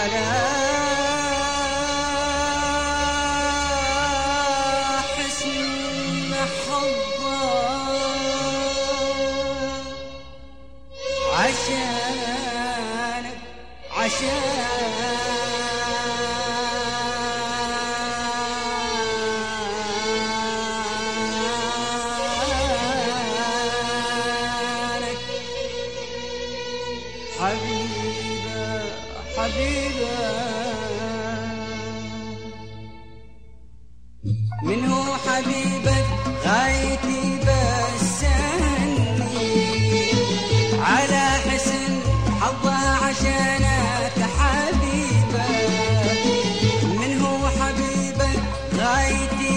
على حسن حظك عشانك حبيبة حبيبة منه حبيبك غايتي بسني على حسن حظها عشانك حبيبة منه حبيبك غايتي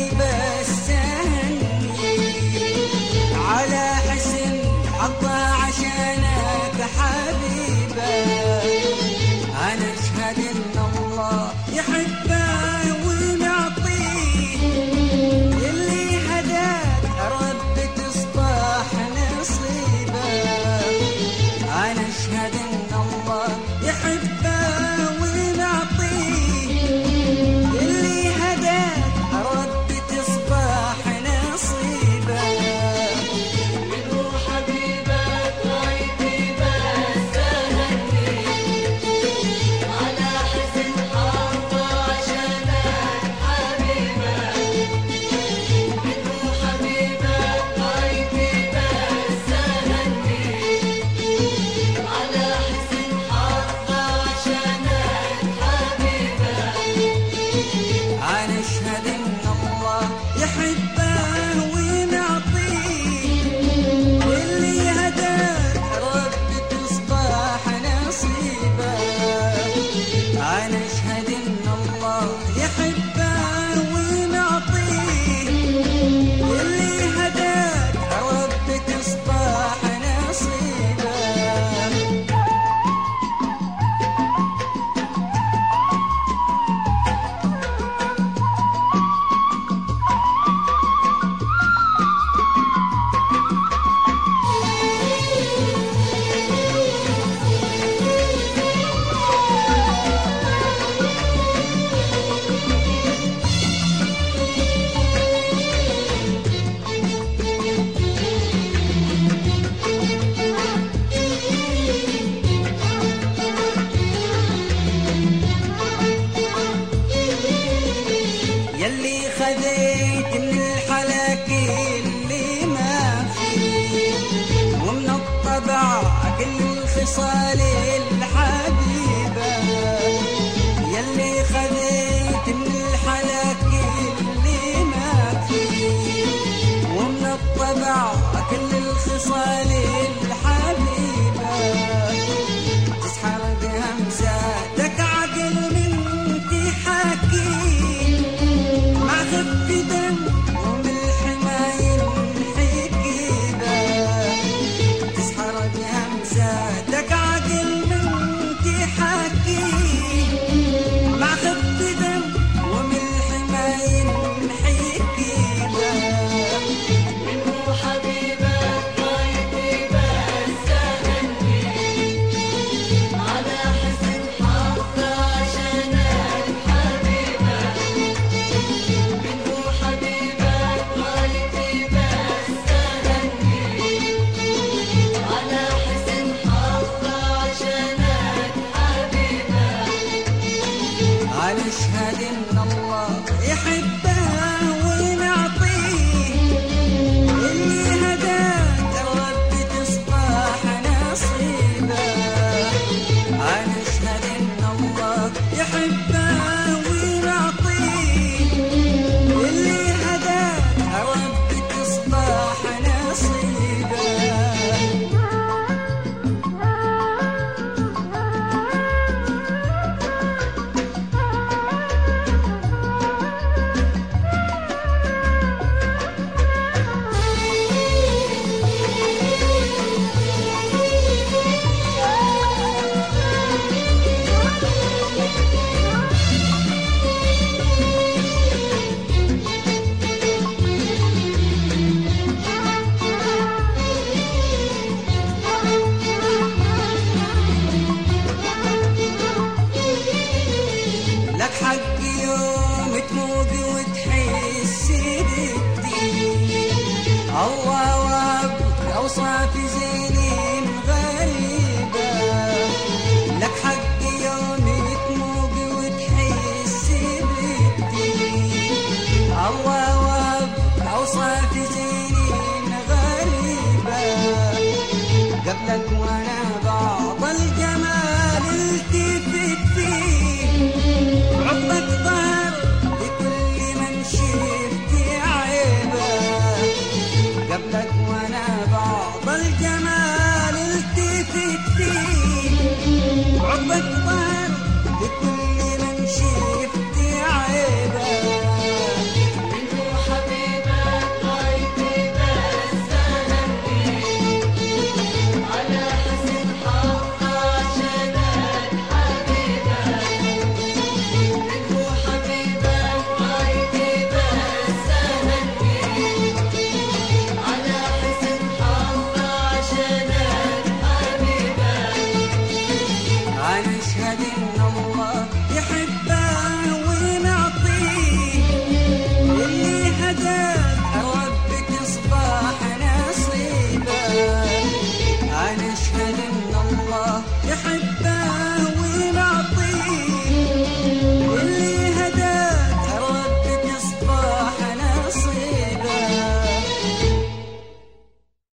بسني على حسن حظها عشانك حبيبة أنا أشهد إن الله يحبه ويعطيه اللي هداك رب تصبح نصيبه أنا أشهد إن الله يحبه ويعطيه اللي هداك رب تصبح نصيبه منه حبيبك غايتي بسهلني على حسن حظه عشانك حبيبة منه حبيبك غايتي بسهلني على حسن حظه عشانك حبيبة أنا أشهد إن الله يحبه ويعطيه واللي هداك رب تصبح نصيبه أنا أشهد إن الله يحبه ويعطيه واللي هداك رب تصبح نصيبه يلي خذيت من الحلاك اللي ما فيه ومن الطبع كل الخصال الحبيبة يلي خذيت من الحلاك اللي ما فيه ومن الطبع كل الخصال الحبيبة تسحر بهمساتك عقل من تحكي مع خف دم وبالحمايل حكيبة تسحر بهمساتك عقل من تحكي مع خف دم وبالحمايل حكيبة منه حبيبك غايتي بسهلني على حسن حظه عشانك حبيبة منه حبيبك غايتي بسهلني على حسن حظه عشانك حبيبة أنا أشهد إن الله يحبه ويعطيه اللي هداك رب تصبح نصيبه أنا أشهد إن الله يحبه ويعطيه اللي هداك رب تصبح نصيبه حق